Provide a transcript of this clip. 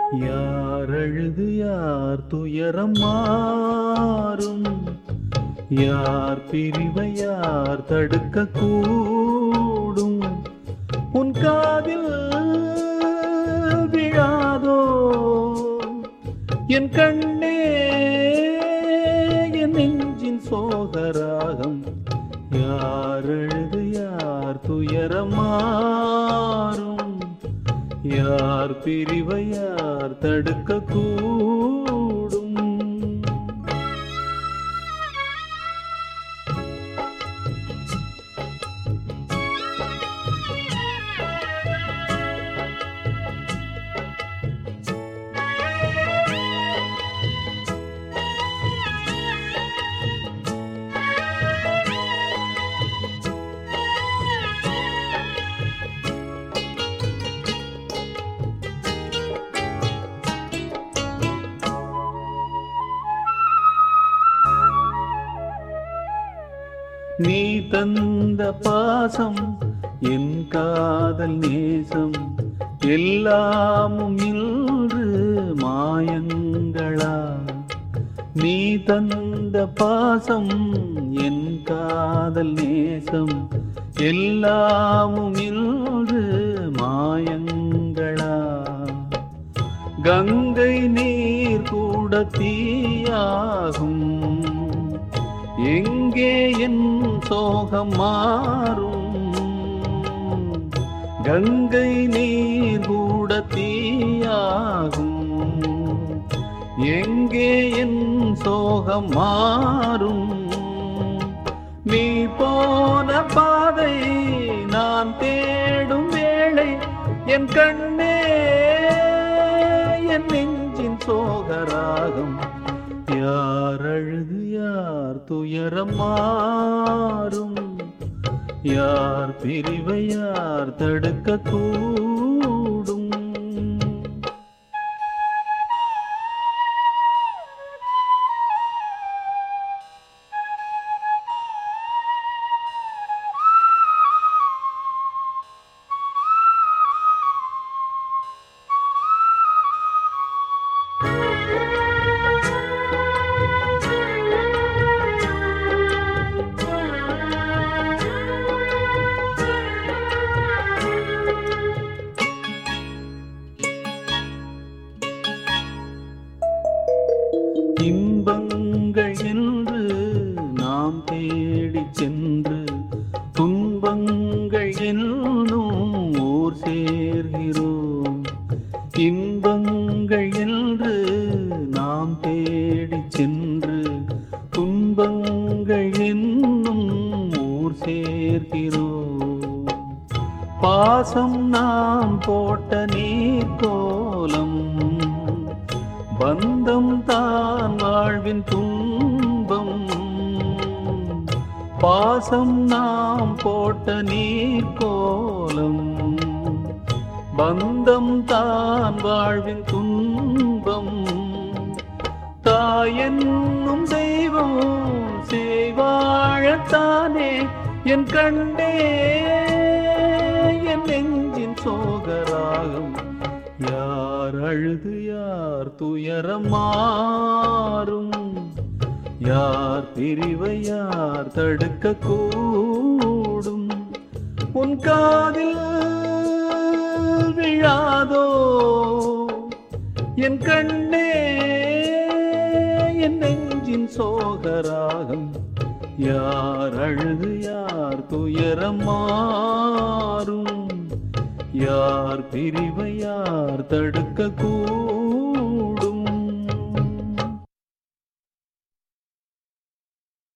யார் அழுது யார் துயரம் மாறும், யார் பிரிவை யார் தடுக்க கூடும். உன் காதில் விழாதோ என் கண்ணே, என் நெஞ்சின் சோகராகம். யார் அழுது யார் துயரம் மாறும், யார் பிரிவை யார் தடுக்க கூடும். நீ தந்த பாசம் என் காதல் நேசம் எல்லாமும் இன்று மாயங்களா. நீ தந்த பாசம் என் காதல் நேசம் எல்லாமும் இன்று மாயங்களா. கங்கை நீர் கூட தீயாகும், எங்கே என் சோகம் மாறும். கங்கை நீர் கூட தீயாகும், எங்கே என் சோகம் மாறும். நீ போன பாதை நான் தேடும் வேளை என் கண்ணே, என் நெஞ்சின் சோகராகம். யார் அழுது யார் துயரம் மாறும், யார் பிரிவை யார் தடுக்க கூடும். இன்பங்கள் என்று நாம் தேடி சென்று துன்பங்கள் என்னும் ஊர் சேர்கிறோம். இன்பங்கள் என்று நாம் தேடி சென்று துன்பங்கள் என்னும் ஊர் சேர்கிறோம். பாசம் நாம் போட்ட நீர்கோலம், பந்தம் தான் வாழ்வின் துன்பம். பாசம் நாம் போட்ட நீர்கோலம், பந்தம் தான் வாழ்வின் துன்பம். தாயென்னும் தெய்வம் செய்வாழத்தானே என் கண்ணே, என் நெஞ்சின் சோகராகம். யார் அழுது யார் துயரம் மாறும், யார் பிரிவை யார் தடுக்க கூடும். உன் காதில் விழாதோ என் கண்ணே, என் நெஞ்சின் சோகராகம். யார் அழுது யார் துயரம் மாறும், யார் பிரிவை யார் தடுக்க கூடும்.